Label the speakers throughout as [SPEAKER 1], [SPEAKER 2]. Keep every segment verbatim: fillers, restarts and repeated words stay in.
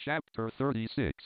[SPEAKER 1] Chapter thirty-six.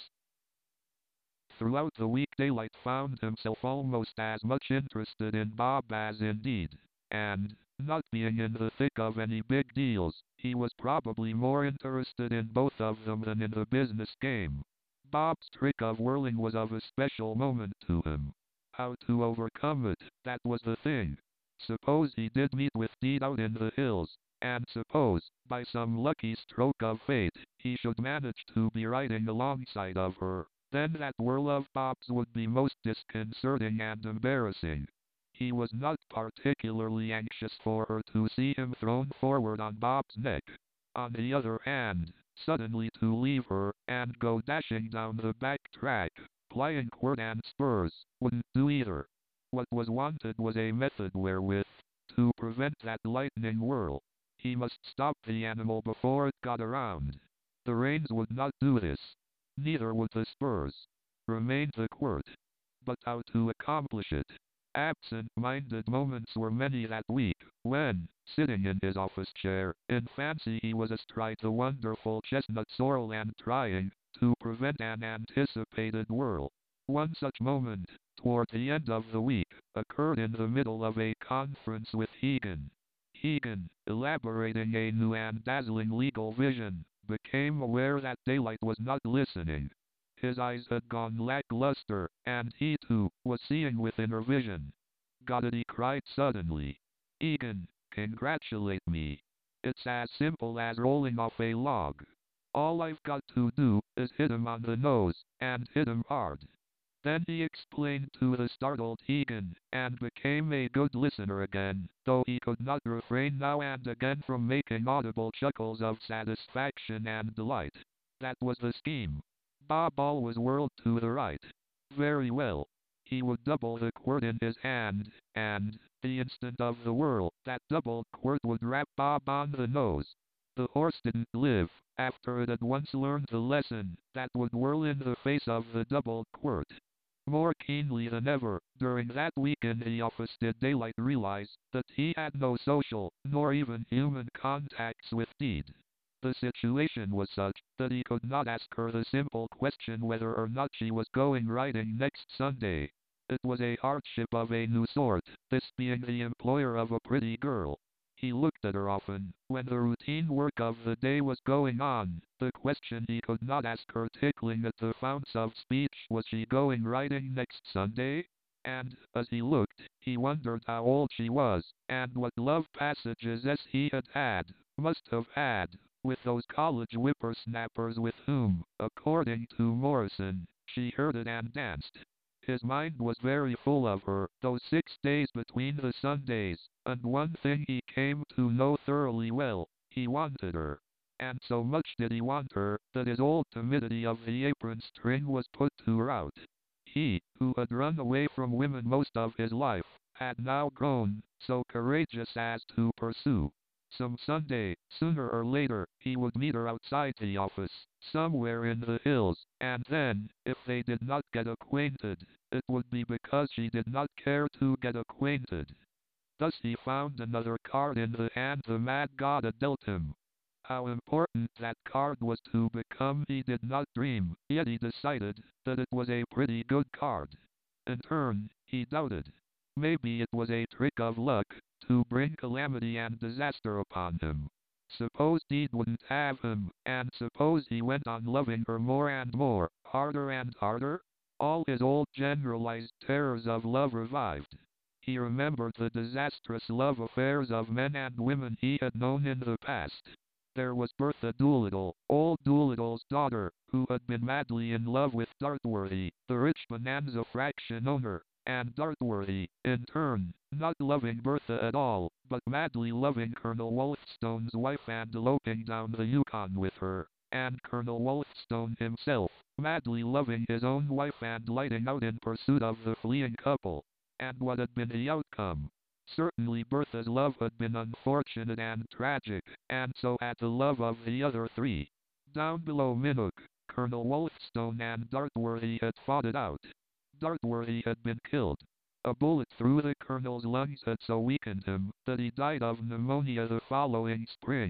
[SPEAKER 1] Throughout the week Daylight found himself almost as much interested in Bob as in Deed, and, not being in the thick of any big deals, he was probably more interested in both of them than in the business game. Bob's trick of whirling was of a special moment to him. How to overcome it, that was the thing. Suppose he did meet with Deed out in the hills, and suppose, by some lucky stroke of fate, he should manage to be riding alongside of her, then that whirl of Bob's would be most disconcerting and embarrassing. He was not particularly anxious for her to see him thrown forward on Bob's neck. On the other hand, suddenly to leave her, and go dashing down the back track, plying quirt and spurs, wouldn't do either. What was wanted was a method wherewith to prevent that lightning whirl. He must stop the animal before it got around. The reins would not do this. Neither would the spurs. Remained the quirt. But how to accomplish it? Absent-minded moments were many that week, when, sitting in his office chair, in fancy he was astride the wonderful chestnut sorrel and trying to prevent an anticipated whirl. One such moment, toward the end of the week, occurred in the middle of a conference with Hegan. Hegan, elaborating a new and dazzling legal vision, became aware that Daylight was not listening. His eyes had gone lackluster, and he, too, was seeing with inner vision. "Got it," he cried suddenly. "Egan, congratulate me. It's as simple as rolling off a log. All I've got to do is hit him on the nose, and hit him hard." Then he explained to the startled Hegan, and became a good listener again, though he could not refrain now and again from making audible chuckles of satisfaction and delight. That was the scheme. Bob always whirled to the right. Very well. He would double the quirt in his hand, and, the instant of the whirl, that doubled quirt would rap Bob on the nose. The horse didn't live, after it had once learned the lesson, that would whirl in the face of the doubled quirt. More keenly than ever, during that week in the office did Daylight realize that he had no social, nor even human contacts with Deed. The situation was such that he could not ask her the simple question whether or not she was going riding next Sunday. It was a hardship of a new sort, this being the employer of a pretty girl. He looked at her often, when the routine work of the day was going on. The question he could not ask her tickling at the founts of speech: was she going riding next Sunday? And, as he looked, he wondered how old she was, and what love passages as he had had, must have had, with those college whippersnappers with whom, according to Morrison, she herded and danced. His mind was very full of her, those six days between the Sundays, and one thing he came to know thoroughly well: he wanted her. And so much did he want her, that his old timidity of the apron string was put to rout. He, who had run away from women most of his life, had now grown so courageous as to pursue. Some Sunday, sooner or later, he would meet her outside the office, somewhere in the hills, and then, if they did not get acquainted, it would be because she did not care to get acquainted. Thus he found another card in the hand the mad god had dealt him. How important that card was to become he did not dream, yet he decided that it was a pretty good card. In turn, he doubted. Maybe it was a trick of luck, to bring calamity and disaster upon him. Suppose Deed wouldn't have him, and suppose he went on loving her more and more, harder and harder? All his old generalized terrors of love revived. He remembered the disastrous love affairs of men and women he had known in the past. There was Bertha Doolittle, old Doolittle's daughter, who had been madly in love with Dartworthy, the rich Bonanza fraction owner, and Dartworthy, in turn, not loving Bertha at all, but madly loving Colonel Wolfstone's wife and eloping down the Yukon with her, and Colonel Wolfstone himself, madly loving his own wife and lighting out in pursuit of the fleeing couple. And what had been the outcome? Certainly Bertha's love had been unfortunate and tragic, and so had the love of the other three. Down below Minnook, Colonel Wolfstone and Dartworthy had fought it out. Dartworthy had been killed. A bullet through the colonel's lungs had so weakened him that he died of pneumonia the following spring.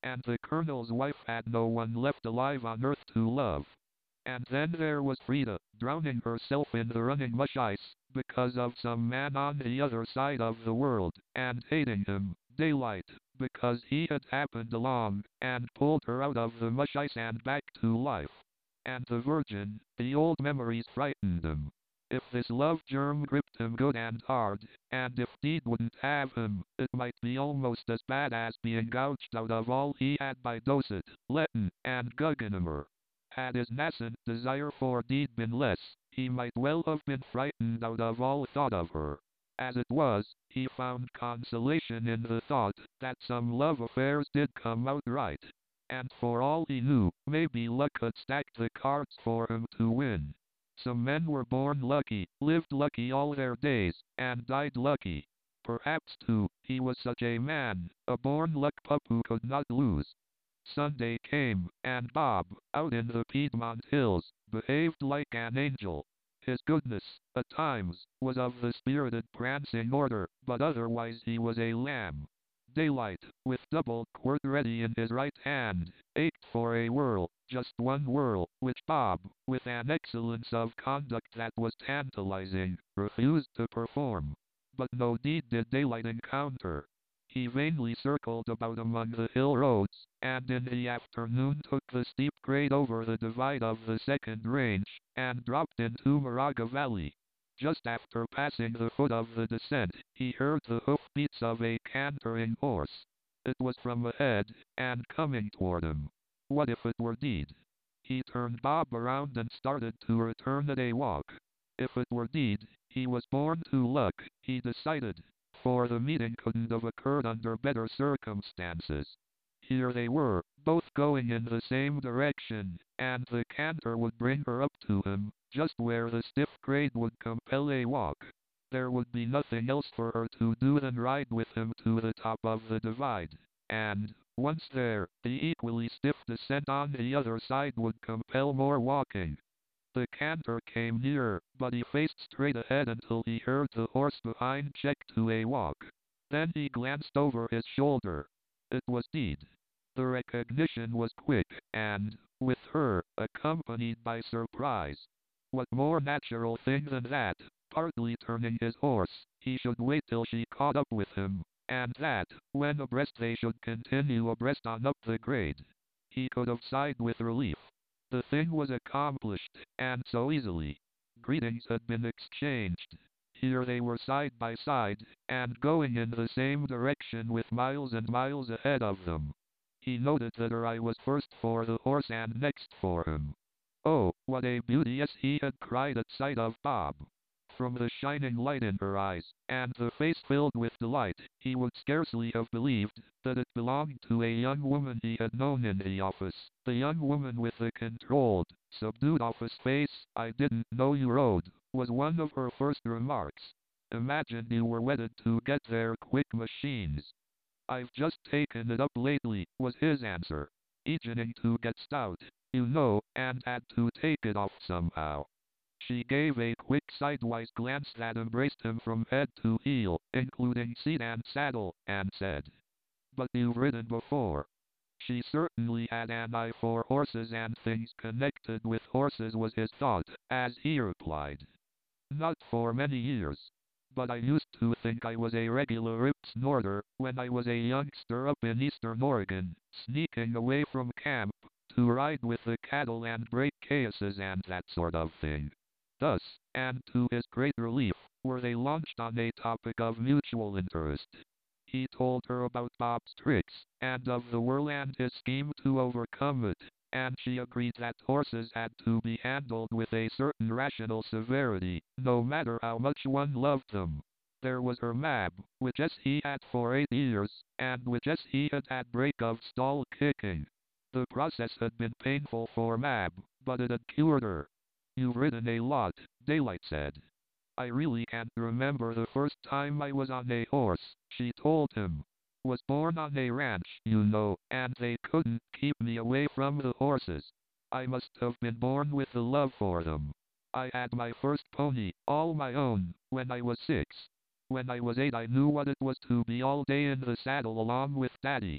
[SPEAKER 1] and the colonel's wife had no one left alive on earth to love. And then there was Frida, drowning herself in the running mush ice, because of some man on the other side of the world, and hating him, Daylight, because he had happened along, and pulled her out of the mush ice and back to life. And the Virgin, the old memories frightened him. If this love germ gripped him good and hard, and if Deed wouldn't have him, it might be almost as bad as being gouged out of all he had by Dosset, Letton, and Guggenhammer. Had his nascent desire for Deed been less, he might well have been frightened out of all thought of her. As it was, he found consolation in the thought that some love affairs did come out right. And for all he knew, maybe luck had stacked the cards for him to win. Some men were born lucky, lived lucky all their days, and died lucky. Perhaps, too, he was such a man, a born luck pup who could not lose. Sunday came, and Bob, out in the Piedmont hills, behaved like an angel. His goodness, at times, was of the spirited prancing order, but otherwise he was a lamb. Daylight, with double quirt ready in his right hand, ached for a whirl, just one whirl, which Bob, with an excellence of conduct that was tantalizing, refused to perform. But no Deed did Daylight encounter. He vainly circled about among the hill roads, and in the afternoon took the steep grade over the divide of the second range, and dropped into Moraga Valley. Just after passing the foot of the descent, he heard the hoofbeats of a cantering horse. It was from ahead, and coming toward him. What if it were Deed? He turned Bob around and started to return at a walk. If it were Deed, he was born to luck, he decided, for the meeting couldn't have occurred under better circumstances. Here they were, both going in the same direction, and the canter would bring her up to him, just where the stiff grade would compel a walk. There would be nothing else for her to do than ride with him to the top of the divide, and, once there, the equally stiff descent on the other side would compel more walking. The canter came nearer, but he faced straight ahead until he heard the horse behind check to a walk. Then he glanced over his shoulder. It was Deed. The recognition was quick, and, with her, accompanied by surprise. What more natural thing than that, partly turning his horse, he should wait till she caught up with him, and that, when abreast they should continue abreast on up the grade. He could have sighed with relief. The thing was accomplished, and so easily. Greetings had been exchanged. Here they were side by side, and going in the same direction with miles and miles ahead of them. He noted that her eye was first for the horse and next for him. Oh, what a beauty! Yes, he had cried at sight of Bob. From the shining light in her eyes, and the face filled with delight, he would scarcely have believed that it belonged to a young woman he had known in the office. The young woman with the controlled, subdued office face. "I didn't know you rode," was one of her first remarks. "Imagine you were wedded to get their quick machines." "I've just taken it up lately," was his answer. "Beginning to get stout, you know, and had to take it off somehow." She gave a quick sidewise glance that embraced him from head to heel, including seat and saddle, and said, "But you've ridden before." She certainly had an eye for horses, and things connected with horses was his thought, as he replied, "Not for many years. But I used to think I was a regular rip snorter, when I was a youngster up in eastern Oregon, sneaking away from camp, to ride with the cattle and break cases and that sort of thing." Thus, and to his great relief, were they launched on a topic of mutual interest. He told her about Bob's tricks, and of the whirl and his scheme to overcome it, and she agreed that horses had to be handled with a certain rational severity, no matter how much one loved them. There was her Mab, which as he had for eight years, and which as he had had break of stall kicking. The process had been painful for Mab, but it had cured her. "You've ridden a lot," Daylight said. "I really can't remember the first time I was on a horse," she told him. "Was born on a ranch, you know, and they couldn't keep me away from the horses. I must have been born with the love for them. I had my first pony, all my own, when I was six. When I was eight I knew what it was to be all day in the saddle along with Daddy.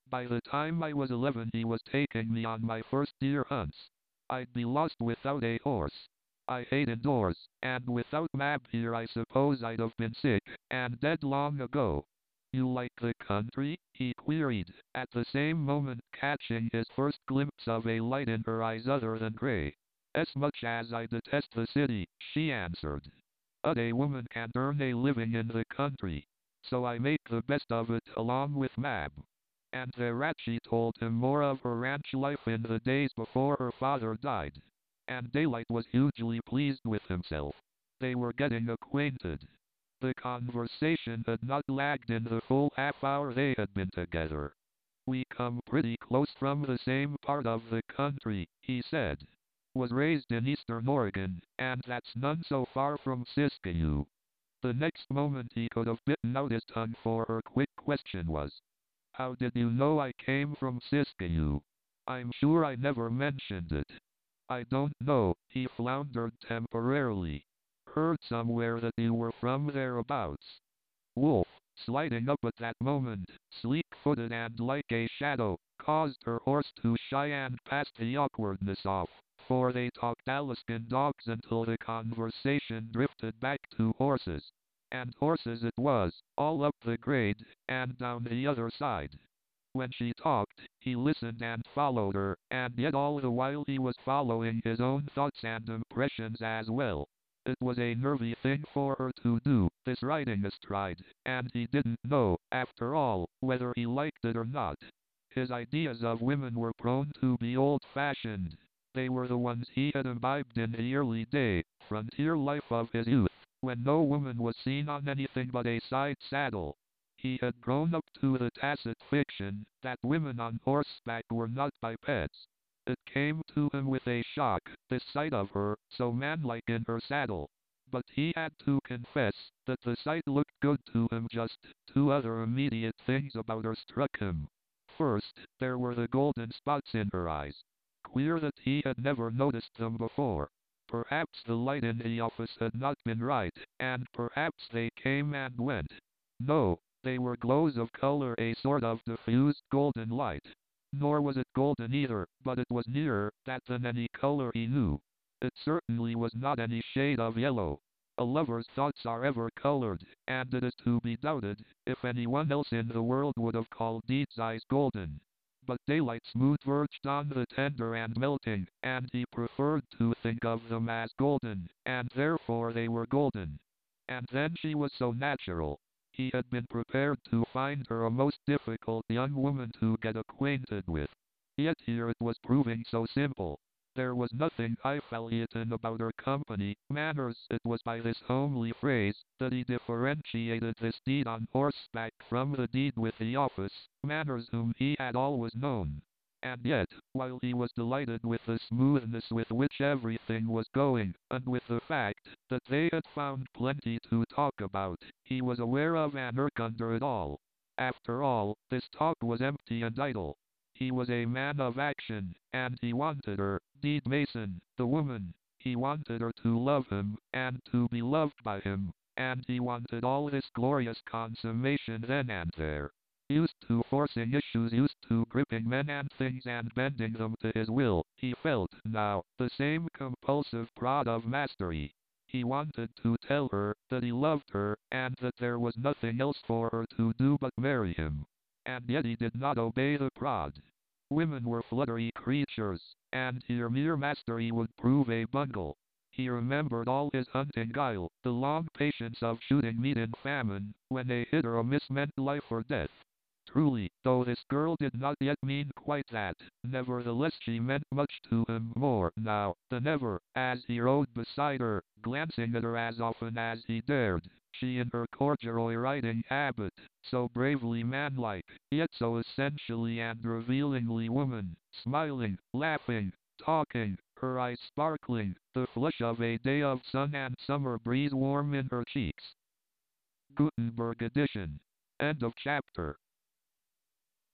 [SPEAKER 1] By the time I was eleven he was taking me on my first deer hunts. I'd be lost without a horse. I hated doors, and without Mab here I suppose I'd have been sick, and dead long ago. You like the country? He queried, at the same moment catching his first glimpse of a light in her eyes other than gray. As much as I detest the city, she answered. But a woman can earn a living in the country. So I make the best of it along with Mab. And thereat she told him more of her ranch life in the days before her father died. And Daylight was hugely pleased with himself. They were getting acquainted. The conversation had not lagged in the full half hour they had been together. We come pretty close from the same part of the country, he said. Was raised in eastern Oregon, and that's none so far from Siskiyou. The next moment he could have bitten out his tongue, for her quick question was, how did you know I came from Siskiyou? I'm sure I never mentioned it. I don't know, he floundered temporarily. Heard somewhere that you were from thereabouts. Wolf, sliding up at that moment, sleek-footed and like a shadow, caused her horse to shy and passed the awkwardness off, for they talked Alaskan dogs until the conversation drifted back to horses. And horses it was, all up the grade, and down the other side. When she talked, he listened and followed her, and yet all the while he was following his own thoughts and impressions as well. It was a nervy thing for her to do, this riding astride, and he didn't know, after all, whether he liked it or not. His ideas of women were prone to be old-fashioned. They were the ones he had imbibed in the early day, frontier life of his youth, when no woman was seen on anything but a side saddle. He had grown up to the tacit fiction that women on horseback were not bipeds. It came to him with a shock, this sight of her, so manlike in her saddle. But he had to confess that the sight looked good to him. Just two other immediate things about her struck him. First, there were the golden spots in her eyes. Queer that he had never noticed them before. Perhaps the light in the office had not been right, and perhaps they came and went. No, they were glows of color, a sort of diffused golden light. Nor was it golden either, but it was nearer that than any color he knew. It certainly was not any shade of yellow. A lover's thoughts are ever colored, and it is to be doubted if anyone else in the world would have called Deed's eyes golden. But Daylight's mood verged on the tender and melting, and he preferred to think of them as golden, and therefore they were golden. And then she was so natural. He had been prepared to find her a most difficult young woman to get acquainted with. Yet here it was proving so simple. There was nothing highfalutin about her company, manners. It was by this homely phrase that he differentiated this Deed on horseback from the Deed with the office, manners whom he had always known. And yet, while he was delighted with the smoothness with which everything was going, and with the fact that they had found plenty to talk about, he was aware of an irk under it all. After all, this talk was empty and idle. He was a man of action, and he wanted her, Deed Mason, the woman. He wanted her to love him, and to be loved by him, and he wanted all this glorious consummation then and there. Used to forcing issues, used to gripping men and things and bending them to his will, he felt, now, the same compulsive prod of mastery. He wanted to tell her that he loved her, and that there was nothing else for her to do but marry him. And yet he did not obey the prod. Women were fluttery creatures, and here mere mastery would prove a bungle. He remembered all his hunting guile, the long patience of shooting meat in famine, when a hit or a miss meant life or death. Truly, though this girl did not yet mean quite that, nevertheless she meant much to him, more now than ever, as he rode beside her, glancing at her as often as he dared. She in her corduroy riding habit, so bravely manlike, yet so essentially and revealingly woman, smiling, laughing, talking, her eyes sparkling, the flush of a day of sun and summer breeze warm in her cheeks. Gutenberg edition. End of chapter.